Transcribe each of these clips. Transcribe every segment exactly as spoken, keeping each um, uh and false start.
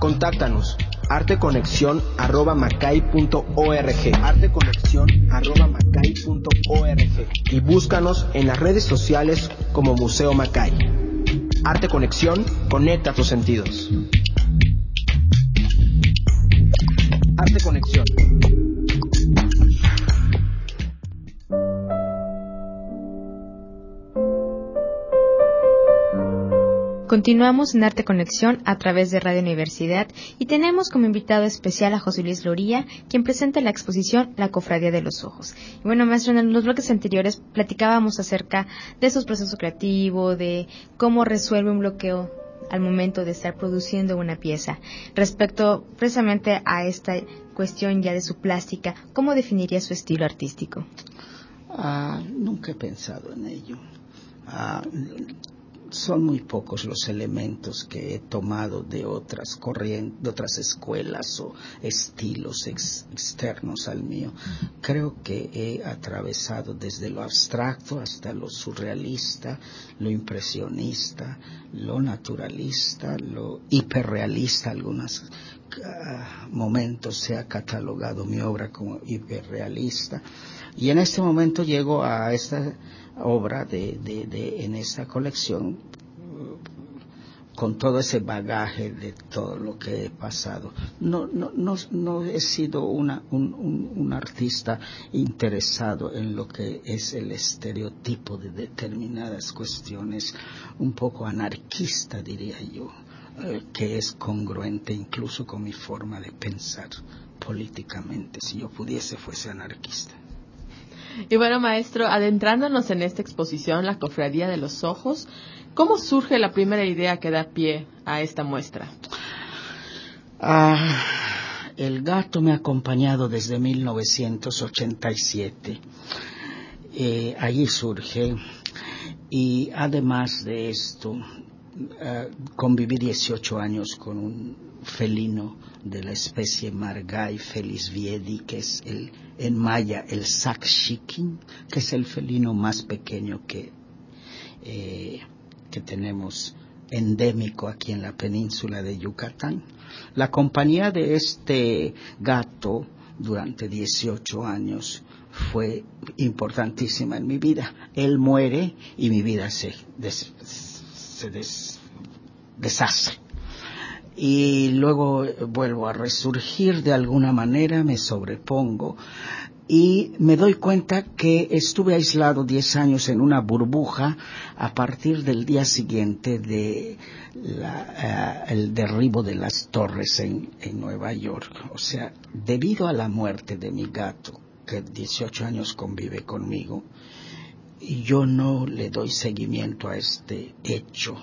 Contáctanos arteconexión arroba macay punto org arteconexión arroba macay punto org y búscanos en las redes sociales como Museo Macay. Arte Conexión, conecta tus sentidos. Arte Conexión. Continuamos en Arte Conexión a través de Radio Universidad y tenemos como invitado especial a José Luis Loría, quien presenta la exposición La Cofradía de los Ojos. Y bueno, maestro, en los bloques anteriores platicábamos acerca de su proceso creativo, de cómo resuelve un bloqueo al momento de estar produciendo una pieza. Respecto precisamente a esta cuestión ya de su plástica, ¿cómo definiría su estilo artístico? Ah, nunca he pensado en ello. Ah, Son muy pocos los elementos que he tomado de otras corrientes, de otras escuelas o estilos ex, externos al mío. Creo que he atravesado desde lo abstracto hasta lo surrealista, lo impresionista, lo naturalista, lo hiperrealista. Algunos uh, momentos se ha catalogado mi obra como hiperrealista. Y en este momento llego a esta obra de, de, de en esta colección con todo ese bagaje de todo lo que he pasado. No, no, no, no he sido una, un, un, un artista interesado en lo que es el estereotipo de determinadas cuestiones, un poco anarquista, diría yo, eh, que es congruente incluso con mi forma de pensar políticamente. Si yo pudiese, fuese anarquista. Y bueno, maestro, adentrándonos en esta exposición, La Cofradía de los Ojos, ¿cómo surge la primera idea que da pie a esta muestra? Ah, el gato me ha acompañado desde mil novecientos ochenta y siete. Eh, allí surge. Y además de esto, uh, conviví dieciocho años con un felino de la especie Margai felisviedi, que es el, en maya el sacshikin, que es el felino más pequeño que, eh, que tenemos endémico aquí en la península de Yucatán. La compañía de este gato durante dieciocho años fue importantísima en mi vida. Él muere y mi vida se, des, se des, deshace. Y luego vuelvo a resurgir de alguna manera, me sobrepongo y me doy cuenta que estuve aislado diez años en una burbuja a partir del día siguiente de la, uh, el derribo de las torres en, en Nueva York. O sea, debido a la muerte de mi gato, que dieciocho años convive conmigo, y yo no le doy seguimiento a este hecho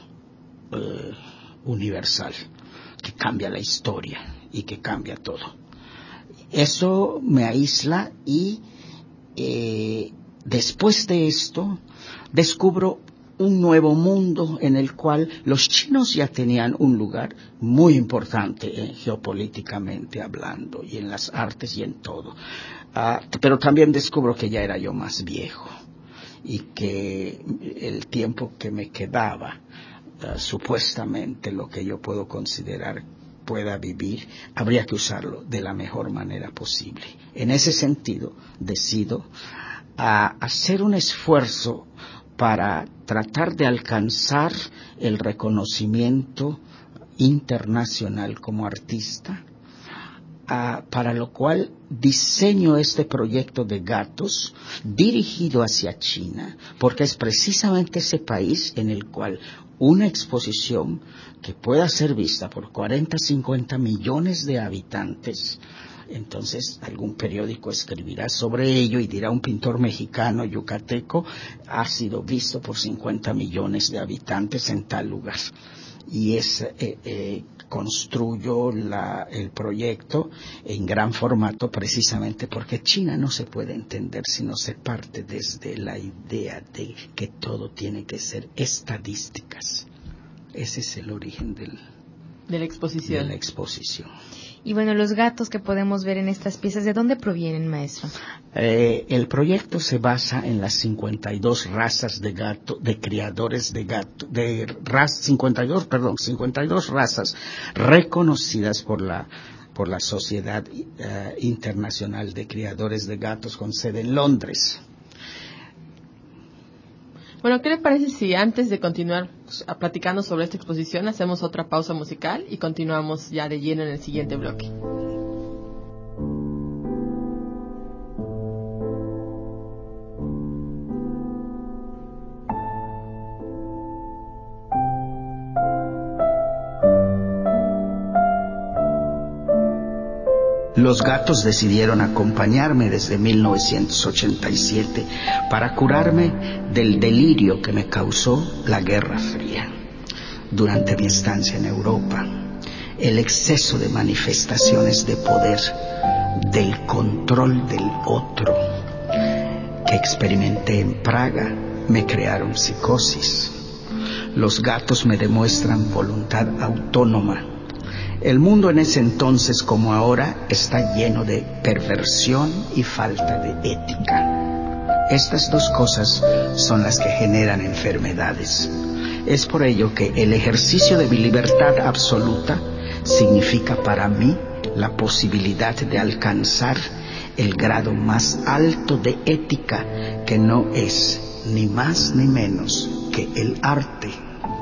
uh, universal que cambia la historia y que cambia todo. Eso me aísla y eh, después de esto descubro un nuevo mundo en el cual los chinos ya tenían un lugar muy importante eh, geopolíticamente hablando y en las artes y en todo. Uh, pero también descubro que ya era yo más viejo y que el tiempo que me quedaba, uh, supuestamente lo que yo puedo considerar pueda vivir, habría que usarlo de la mejor manera posible. En ese sentido, decido uh, hacer un esfuerzo para tratar de alcanzar el reconocimiento internacional como artista, uh, para lo cual diseño este proyecto de gatos dirigido hacia China, porque es precisamente ese país en el cual una exposición que pueda ser vista por cuarenta, cincuenta millones de habitantes, entonces algún periódico escribirá sobre ello y dirá un pintor mexicano yucateco ha sido visto por cincuenta millones de habitantes en tal lugar. Y es, eh, eh, construyo la, el proyecto en gran formato precisamente porque China no se puede entender si no se parte desde la idea de que todo tiene que ser estadísticas. Ese es el origen del, de la exposición. De la exposición. Y bueno, los gatos que podemos ver en estas piezas, ¿de dónde provienen, maestro? Eh, el proyecto se basa en las cincuenta y dos razas de gato, de criadores de gato, de raz, cincuenta y dos, perdón, cincuenta y dos razas reconocidas por la por la Sociedad uh, Internacional de Criadores de Gatos con sede en Londres. Bueno, ¿qué le parece si antes de continuar platicando sobre esta exposición hacemos otra pausa musical y continuamos ya de lleno en el siguiente bloque? Los gatos decidieron acompañarme desde mil novecientos ochenta y siete para curarme del delirio que me causó la Guerra Fría. Durante mi estancia en Europa, el exceso de manifestaciones de poder, del control del otro, que experimenté en Praga, me crearon psicosis. Los gatos me demuestran voluntad autónoma. El mundo en ese entonces, como ahora, está lleno de perversión y falta de ética. Estas dos cosas son las que generan enfermedades. Es por ello que el ejercicio de mi libertad absoluta significa para mí la posibilidad de alcanzar el grado más alto de ética, que no es ni más ni menos que el arte.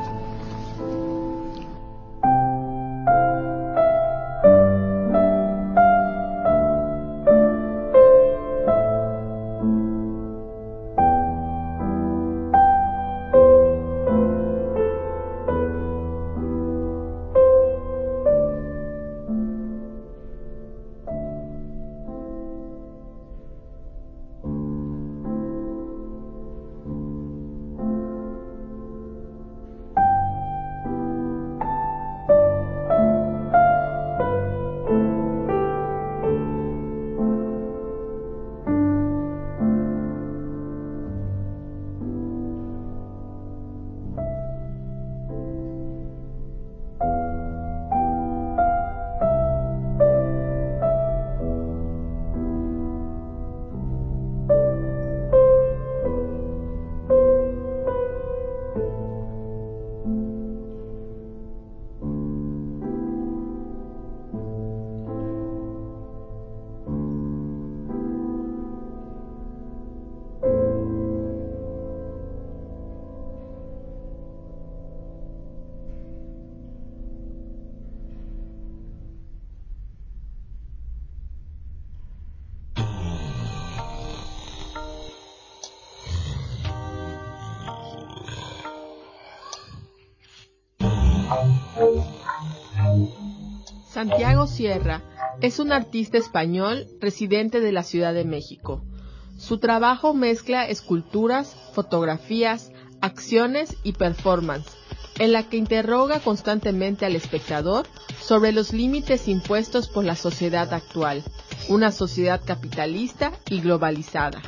Santiago Sierra es un artista español residente de la Ciudad de México. Su trabajo mezcla esculturas, fotografías, acciones y performance, en la que interroga constantemente al espectador sobre los límites impuestos por la sociedad actual, una sociedad capitalista y globalizada.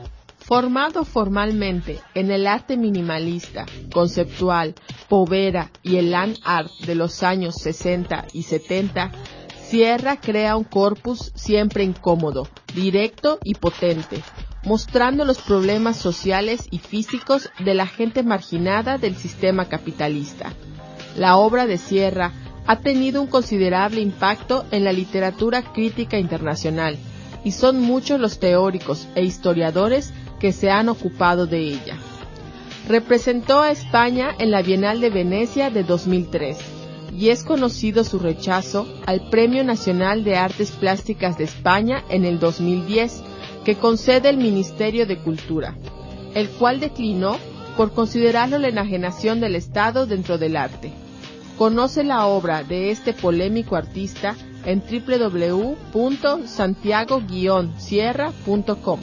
Formado formalmente en el arte minimalista, conceptual, povera y el land art de los años sesenta y setenta, Sierra crea un corpus siempre incómodo, directo y potente, mostrando los problemas sociales y físicos de la gente marginada del sistema capitalista. La obra de Sierra ha tenido un considerable impacto en la literatura crítica internacional, y son muchos los teóricos e historiadores que se han ocupado de ella. Representó a España en la Bienal de Venecia de dos mil tres, y es conocido su rechazo al Premio Nacional de Artes Plásticas de España en el dos mil diez, que concede el Ministerio de Cultura, el cual declinó por considerarlo la enajenación del Estado dentro del arte. Conoce la obra de este polémico artista en doble u doble u doble u punto santiago guion sierra punto com.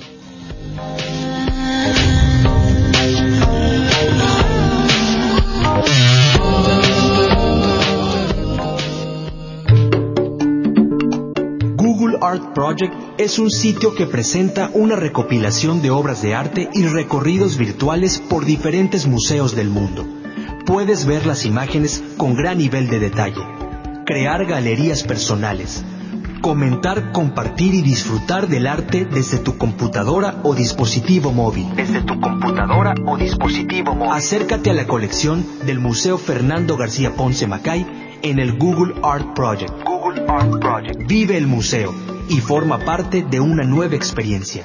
Google Art Project es un sitio que presenta una recopilación de obras de arte y recorridos virtuales por diferentes museos del mundo. Puedes ver las imágenes con gran nivel de detalle, crear galerías personales, Comentar, compartir y disfrutar del arte desde tu computadora o dispositivo móvil. Desde tu computadora o dispositivo móvil. Acércate a la colección del Museo Fernando García Ponce Macay en el Google Art Project. Google Art Project. Vive el museo y forma parte de una nueva experiencia.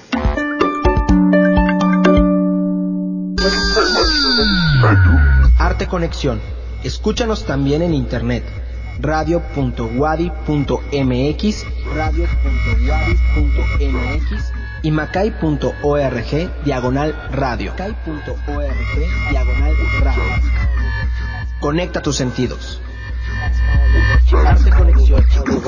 Arte Conexión. Escúchanos también en internet. radio punto wadi punto mx, radio punto wadi punto mx y macay punto org diagonal radio. macay punto org diagonal radio. Conecta tus sentidos. Arte Conexión.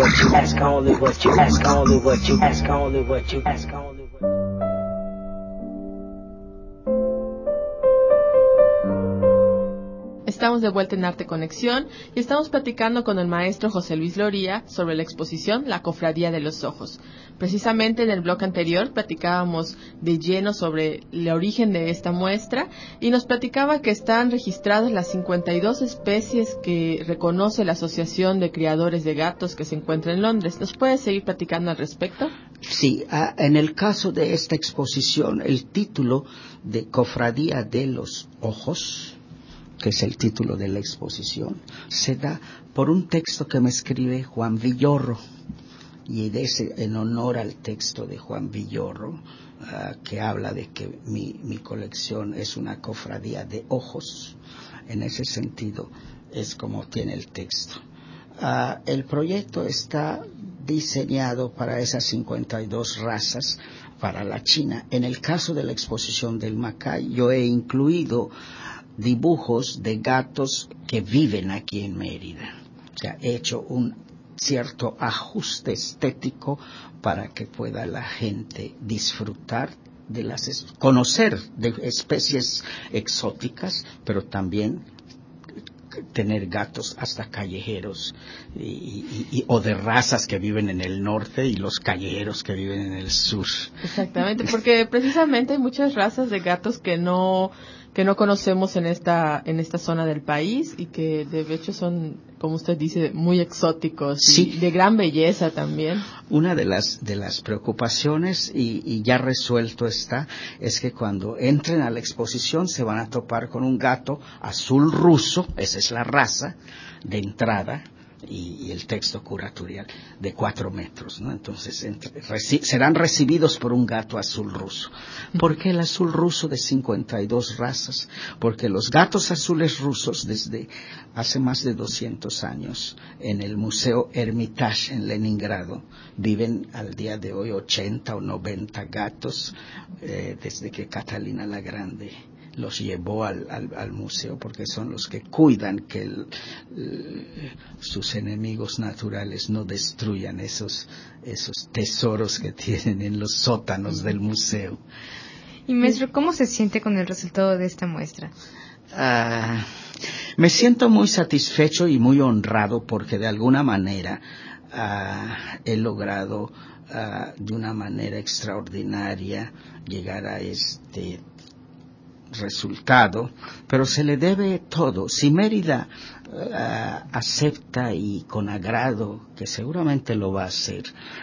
Estamos de vuelta en Arte Conexión y estamos platicando con el maestro José Luis Loría sobre la exposición La Cofradía de los Ojos. Precisamente en el bloque anterior platicábamos de lleno sobre el origen de esta muestra y nos platicaba que están registradas las cincuenta y dos especies que reconoce la Asociación de Criadores de Gatos que se encuentra en Londres. ¿Nos puedes seguir platicando al respecto? Sí, ah, en el caso de esta exposición, el título de Cofradía de los Ojos, que es el título de la exposición, se da por un texto que me escribe Juan Villorro, y de ese, en honor al texto de Juan Villorro, uh, que habla de que mi, mi colección es una cofradía de ojos. En ese sentido es como tiene el texto. Uh, el proyecto está diseñado para esas cincuenta y dos razas, para la China. En el caso de la exposición del Macay, yo he incluido dibujos de gatos que viven aquí en Mérida. O sea, he hecho un cierto ajuste estético para que pueda la gente disfrutar de las, conocer de especies exóticas, pero también tener gatos hasta callejeros y, y, y, o de razas que viven en el norte y los callejeros que viven en el sur. Exactamente, porque precisamente hay muchas razas de gatos que no que no conocemos en esta en esta zona del país y que de hecho son, como usted dice, muy exóticos sí. Y de gran belleza también. Una de las de las preocupaciones y, y ya resuelto está es que cuando entren a la exposición se van a topar con un gato azul ruso, esa es la raza de entrada. Y, y el texto curatorial de cuatro metros, ¿no? Entonces entre, reci, serán recibidos por un gato azul ruso. ¿Por qué el azul ruso de cincuenta y dos razas? Porque los gatos azules rusos desde hace más de doscientos años en el Museo Hermitage en Leningrado viven al día de hoy ochenta o noventa gatos eh, desde que Catalina la Grande los llevó al, al, al museo, porque son los que cuidan que el, el, sus enemigos naturales no destruyan esos, esos tesoros que tienen en los sótanos del museo. Y maestro, ¿cómo se siente con el resultado de esta muestra? Uh, me siento muy satisfecho y muy honrado porque de alguna manera uh, he logrado uh, de una manera extraordinaria llegar a este resultado, pero se le debe todo. Si Mérida uh, acepta y con agrado, que seguramente lo va a hacer,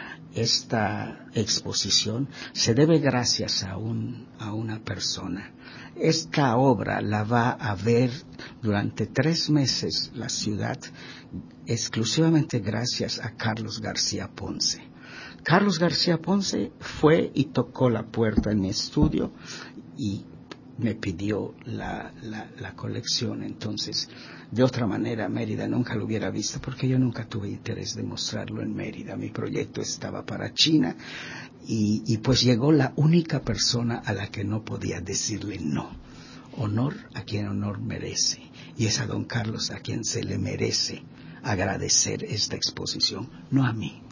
esta exposición, se debe gracias a un a una persona. Esta obra la va a ver durante tres meses la ciudad, exclusivamente gracias a Carlos García Ponce. Carlos García Ponce fue y tocó la puerta en mi estudio y me pidió la, la, la colección. Entonces, de otra manera, Mérida nunca lo hubiera visto porque yo nunca tuve interés de mostrarlo en Mérida. Mi proyecto estaba para China y, y pues llegó la única persona a la que no podía decirle no. Honor a quien honor merece, y es a don Carlos a quien se le merece agradecer esta exposición, no a mí.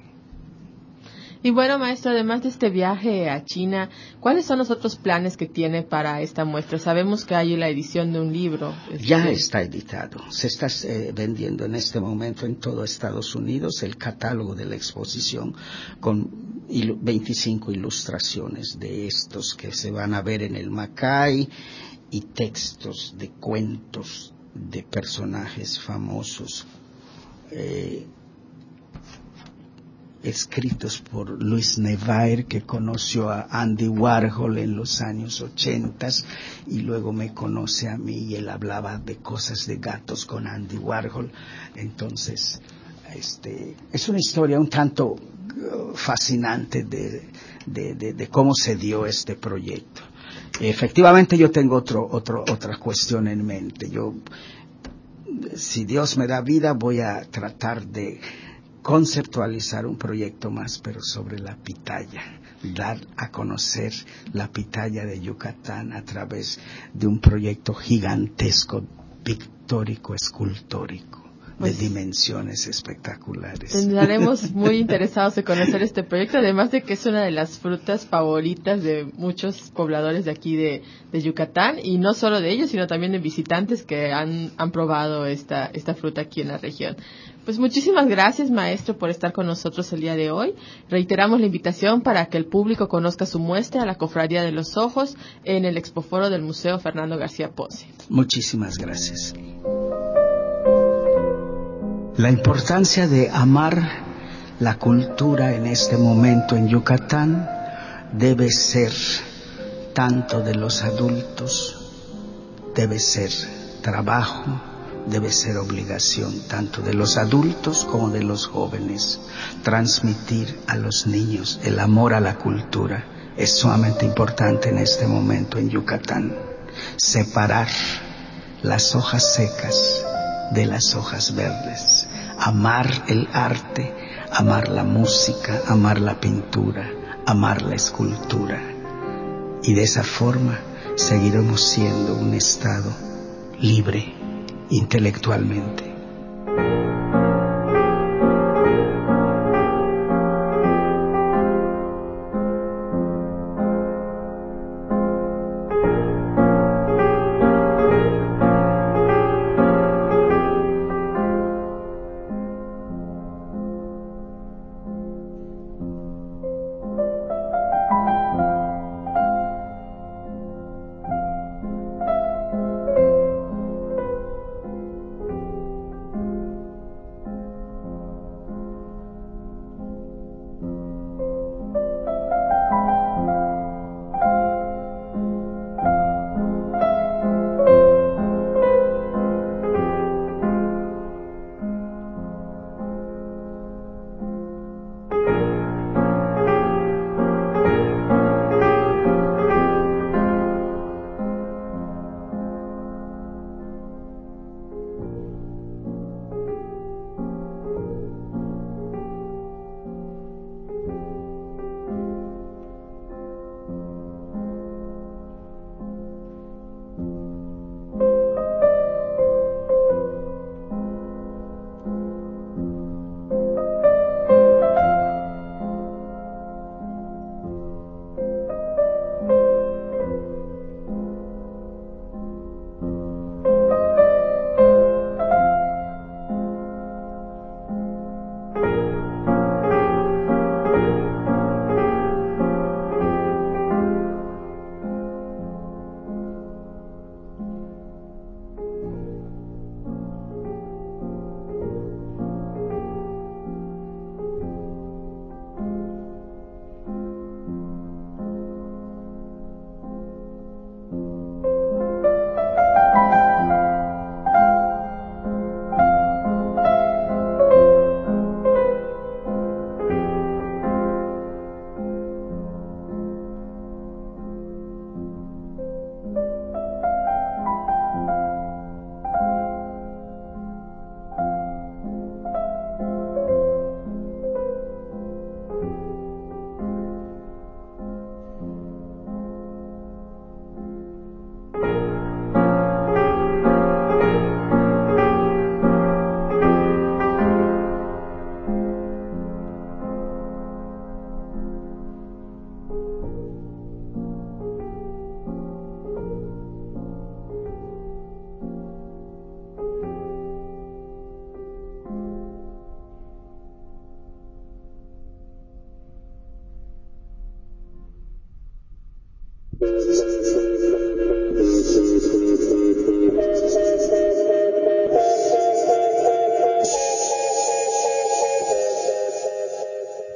Y bueno, maestro, además de este viaje a China, ¿cuáles son los otros planes que tiene para esta muestra? Sabemos que hay la edición de un libro. Este... Ya está editado. Se está eh, vendiendo en este momento en todo Estados Unidos el catálogo de la exposición con il- veinticinco ilustraciones de estos que se van a ver en el Macay y textos de cuentos de personajes famosos. Eh, escritos por Louis Nevaire, que conoció a Andy Warhol en los años ochentas y luego me conoce a mí y él hablaba de cosas de gatos con Andy Warhol. Entonces, este, es una historia un tanto uh, fascinante de, de, de, de cómo se dio este proyecto. Efectivamente, yo tengo otro, otro, otra cuestión en mente. Yo, si Dios me da vida, voy a tratar de conceptualizar un proyecto más, pero sobre la pitaya, dar a conocer la pitaya de Yucatán a través de un proyecto gigantesco, pictórico, escultórico, pues, de dimensiones espectaculares. Estaremos muy interesados en conocer este proyecto, además de que es una de las frutas favoritas de muchos pobladores de aquí de, de Yucatán, y no solo de ellos, sino también de visitantes que han, han probado esta, esta fruta aquí en la región. Pues muchísimas gracias, maestro, por estar con nosotros el día de hoy. Reiteramos la invitación para que el público conozca su muestra, la Cofradía de los Ojos, en el Expoforo del Museo Fernando García Ponce. Muchísimas gracias. La importancia de amar la cultura en este momento en Yucatán debe ser tanto de los adultos, debe ser trabajo, debe ser obligación tanto de los adultos como de los jóvenes. Transmitir a los niños el amor a la cultura es sumamente importante en este momento en Yucatán. Separar las hojas secas de las hojas verdes. Amar el arte, amar la música, amar la pintura, amar la escultura. Y de esa forma seguiremos siendo un estado libre intelectualmente.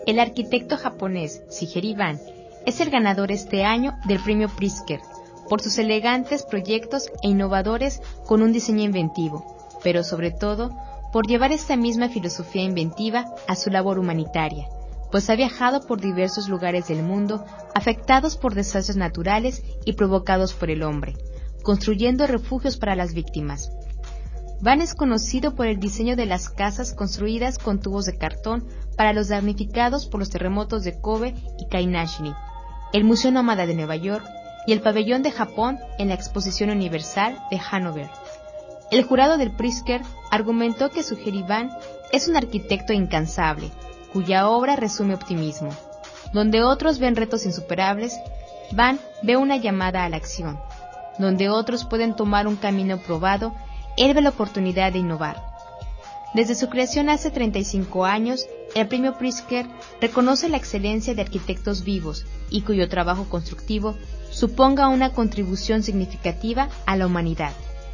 El arquitecto japonés Shigeru Ban es el ganador este año del premio Pritzker por sus elegantes proyectos e innovadores con un diseño inventivo, pero sobre todo por llevar esta misma filosofía inventiva a su labor humanitaria, pues ha viajado por diversos lugares del mundo afectados por desastres naturales y provocados por el hombre, construyendo refugios para las víctimas. Ban es conocido por el diseño de las casas construidas con tubos de cartón para los damnificados por los terremotos de Kobe y Kainashini, el Museo Nómada de Nueva York y el Pabellón de Japón en la Exposición Universal de Hannover. El jurado del Pritzker argumentó que Shigeru Ban es un arquitecto incansable, cuya obra resume optimismo. Donde otros ven retos insuperables, Ban ve una llamada a la acción. Donde otros pueden tomar un camino probado, él ve la oportunidad de innovar. Desde su creación hace treinta y cinco años, el premio Pritzker reconoce la excelencia de arquitectos vivos y cuyo trabajo constructivo suponga una contribución significativa a la humanidad.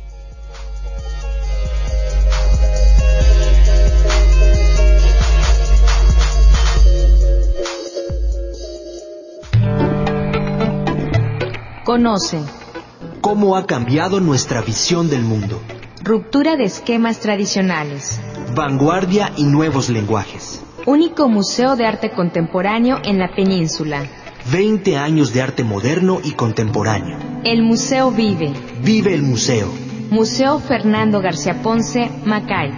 Conoce cómo ha cambiado nuestra visión del mundo. Ruptura de esquemas tradicionales. Vanguardia y nuevos lenguajes. Único museo de arte contemporáneo en la península. veinte años de arte moderno y contemporáneo. El museo vive. Vive el museo. Museo Fernando García Ponce, Macay.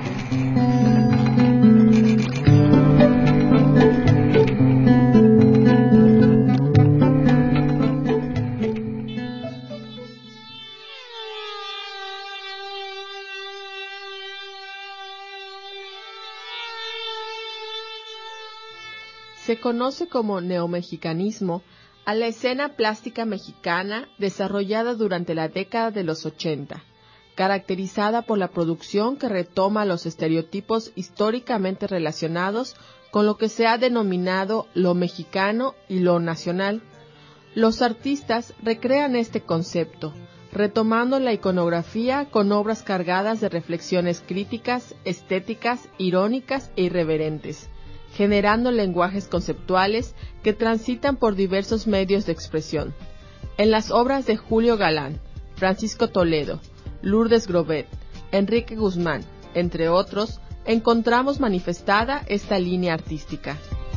Se conoce como neomexicanismo a la escena plástica mexicana desarrollada durante la década de los ochenta, caracterizada por la producción que retoma los estereotipos históricamente relacionados con lo que se ha denominado lo mexicano y lo nacional. Los artistas recrean este concepto, retomando la iconografía con obras cargadas de reflexiones críticas, estéticas, irónicas e irreverentes, generando lenguajes conceptuales que transitan por diversos medios de expresión. En las obras de Julio Galán, Francisco Toledo, Lourdes Grobet, Enrique Guzmán, entre otros, encontramos manifestada esta línea artística.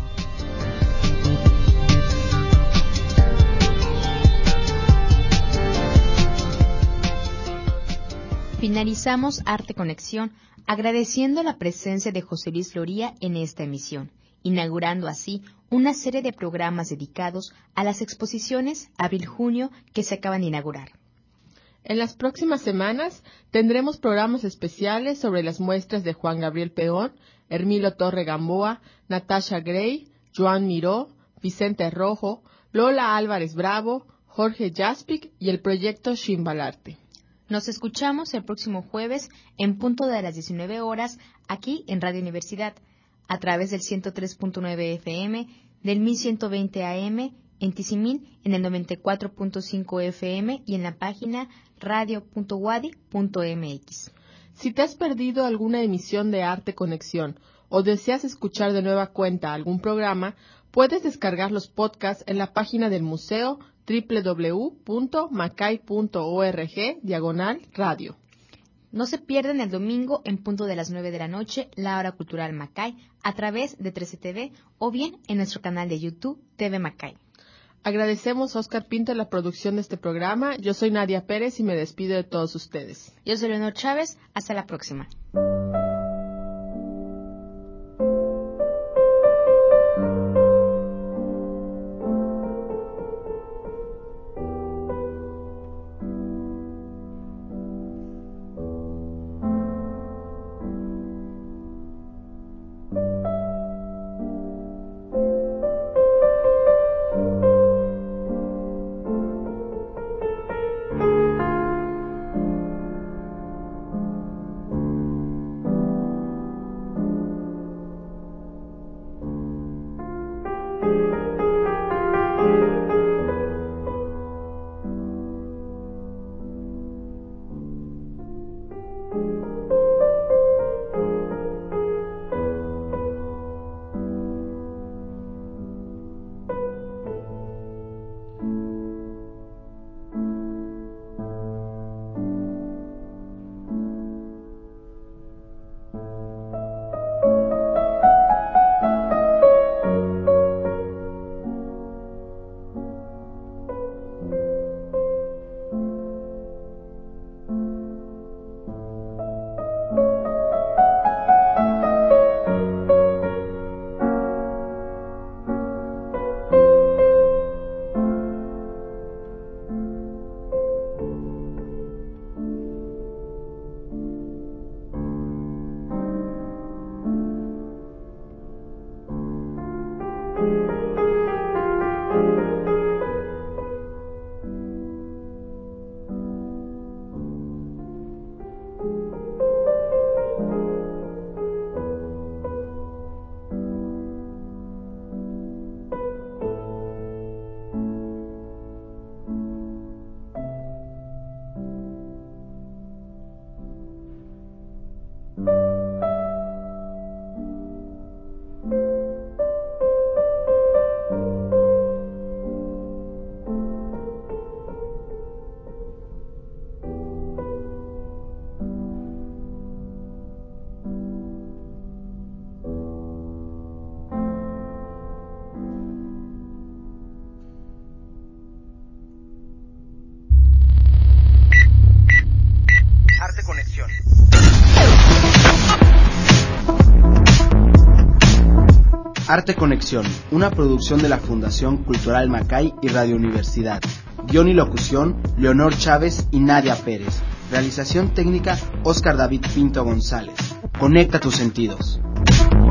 Finalizamos Arte Conexión agradeciendo la presencia de José Luis Loría en esta emisión, inaugurando así una serie de programas dedicados a las exposiciones abril-junio que se acaban de inaugurar. En las próximas semanas tendremos programas especiales sobre las muestras de Juan Gabriel Peón, Hermilo Torre Gamboa, Natasha Gray, Joan Miró, Vicente Rojo, Lola Álvarez Bravo, Jorge Jaspic y el proyecto Shimbalarte. Nos escuchamos el próximo jueves en punto de las diecinueve horas aquí en Radio Universidad, a través del ciento tres punto nueve F M, del mil ciento veinte A M, en Tizimín en el noventa y cuatro punto cinco F M y en la página radio punto wadi punto m x. Si te has perdido alguna emisión de Arte Conexión o deseas escuchar de nueva cuenta algún programa, puedes descargar los podcasts en la página del museo doble u doble u doble u punto macay punto org diagonal radio. No se pierdan el domingo en punto de las nueve de la noche la hora cultural Macay a través de trece T V o bien en nuestro canal de YouTube T V Macay. Agradecemos a Oscar Pinto la producción de este programa. Yo soy Nadia Pérez y me despido de todos ustedes. Yo soy Leonor Chávez. Hasta la próxima. Arte Conexión, una producción de la Fundación Cultural Macay y Radio Universidad. Guión y locución, Leonor Chávez y Nadia Pérez. Realización técnica, Óscar David Pinto González. Conecta tus sentidos.